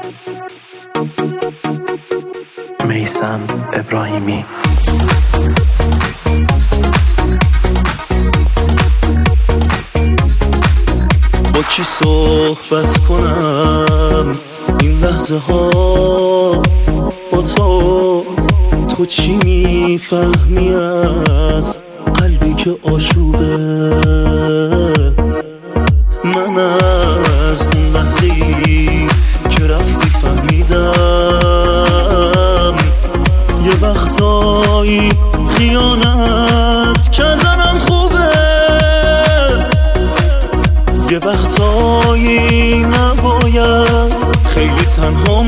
میثم ابراهیمی. با کی صحبت کنم این لحظه ها با تو چی میفهمی از قلبی که آشوبه؟ من از اون لحظه‌ای که رفتی فهمیدم یه وقتایی خیانت کردنم خوبه، یه وقتایی نباید خیلی تنها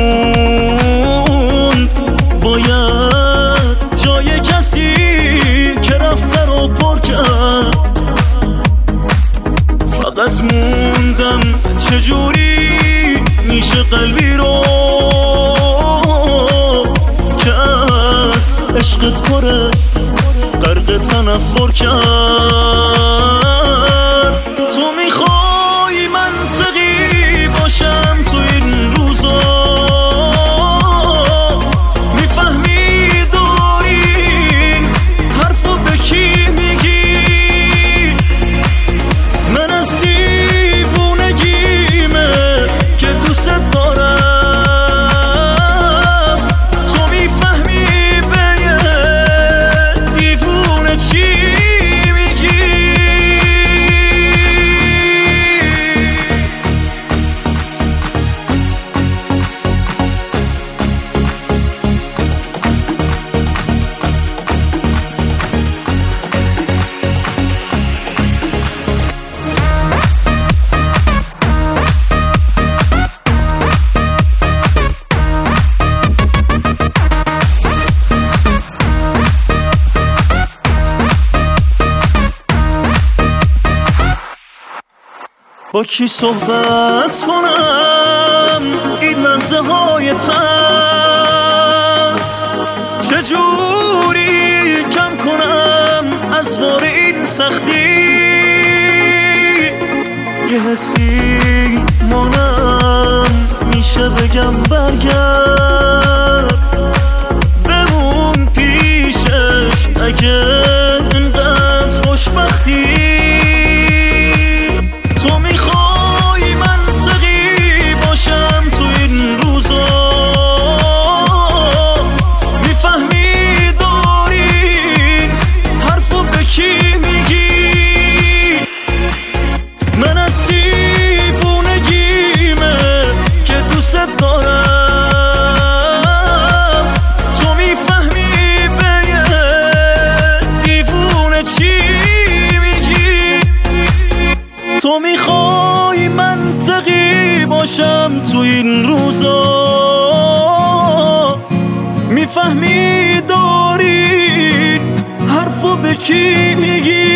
موند، باید جای کسی که رفته رو پر کرد. فقط موندم چجوری میشه قلبی رو که از عشقت پره غرق تنفر کرد. تو میخوای منطقی باشم تو این روزا، میفهمی داری این حرفو به کی میگی؟ من از دیوونگیمه که دوست دارم، تو میفهمی به یه دیوونه چی میگی؟ با کی صحبت کنم این لحظه های تن؟ چجوری کم کنم از بار این سختی؟ یه حسی مانم میشه بگم برگرد بمون پیشش اگه اینقدر خوشبختی. من از دیوونگیمه که دوست دارم، تو میفهمی به یه دیوونه چی میگی؟ تو میخوای منطقی باشم تو این روزا، میفهمی داری حرفو به کی میگی؟